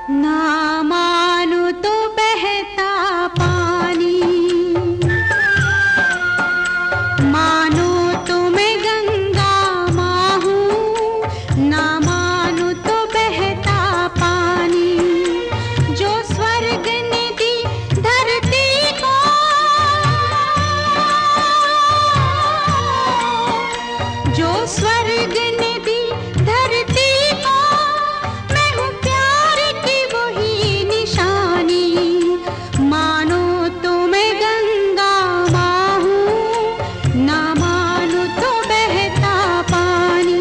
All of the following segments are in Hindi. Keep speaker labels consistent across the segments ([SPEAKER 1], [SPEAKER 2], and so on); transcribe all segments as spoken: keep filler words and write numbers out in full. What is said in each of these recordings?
[SPEAKER 1] ना मानो तो बहता पानी, मानो तो मैं गंगा माँ हूँ। ना मानो तो बहता पानी, जो स्वर्ग ने दी धरती को, जो स्वर्ग ने दी धरती को, मैं हूँ प्यार की वही निशानी। मानो तो मैं गंगा माँ हूँ, ना मानो तो बहता पानी।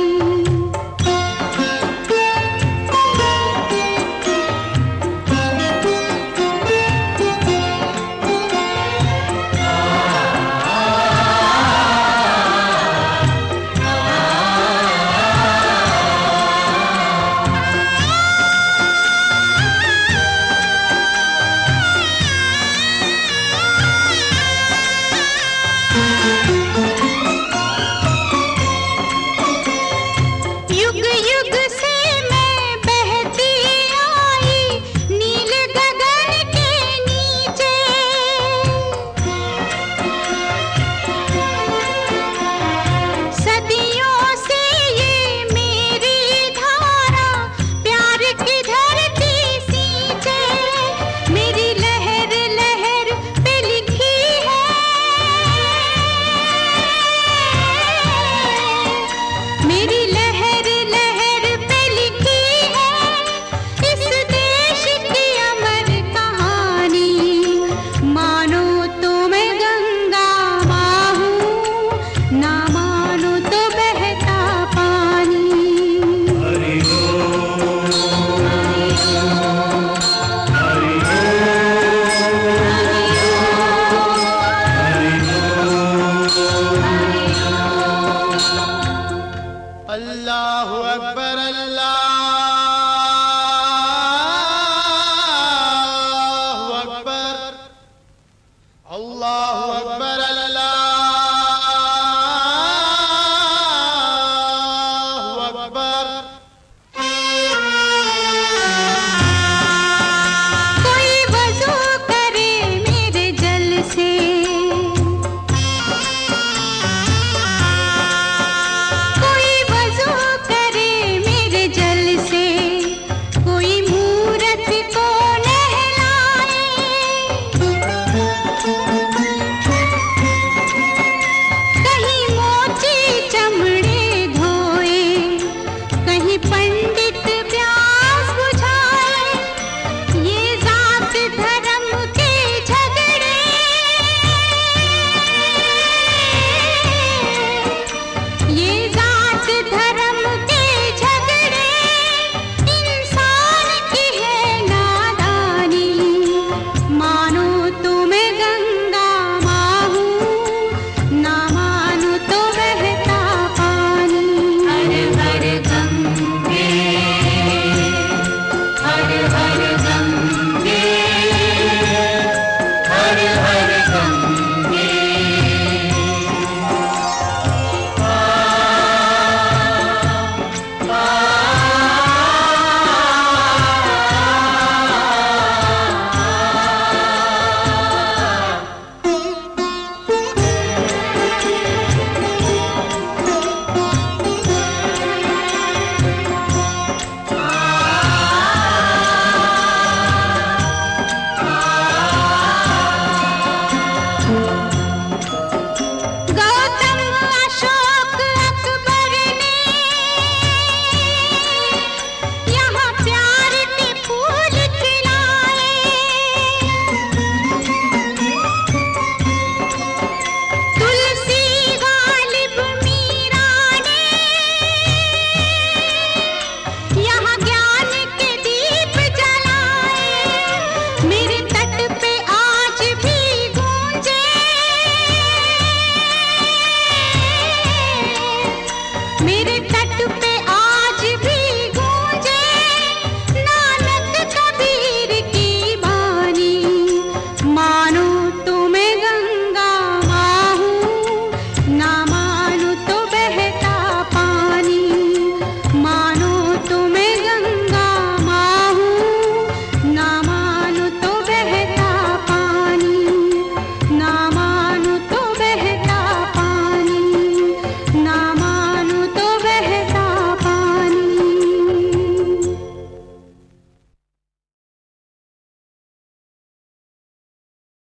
[SPEAKER 1] युग युग से मैं बहती आई नील गगन के नीचे, सदियों से ये मेरी धारा प्यार की धरती सींचे। मेरी लहर लहर पे लिखी है, मेरी लहर लहर पे लिखी है इस देश की अमर कहानी। मानो तो मैं गंगा माँ हूँ, ना मानो तो बहता पानी।
[SPEAKER 2] हरि ओम, हरि अल्लाहु अकबर, अल्लाहु अकबर, अल्लाहु अकबर, अल्लाहु अकबर।
[SPEAKER 1] कोई वज़ू करे मेरे जल से, कोई वज़ू करे मेरे जल से, कोई मूरत को नहलाए, कहीं मोची चमड़े धोए, कहीं पंडित प्यास बुझाए। ये जात धर्म के झगड़े, ये जात धर्म के झगड़े, इंसान की है नादानी। मानो तो मैं गंगा माँ हूँ, ना मानो तो बहता पानी। हर हर गंगे, हर हर गंगे, हर हर गंगे। गौतम अशोक अकबर ने यहाँ प्यार के फूल खिलाए, तुलसी गालिब मीरा ने यहाँ ज्ञान के दीप जलाए। मेरे तट पे आज भी गूंजे, मेरे तट पे आज भी गूंजे नानक कबीर की बानी। मानो तो मैं गंगा माँ हूँ, ना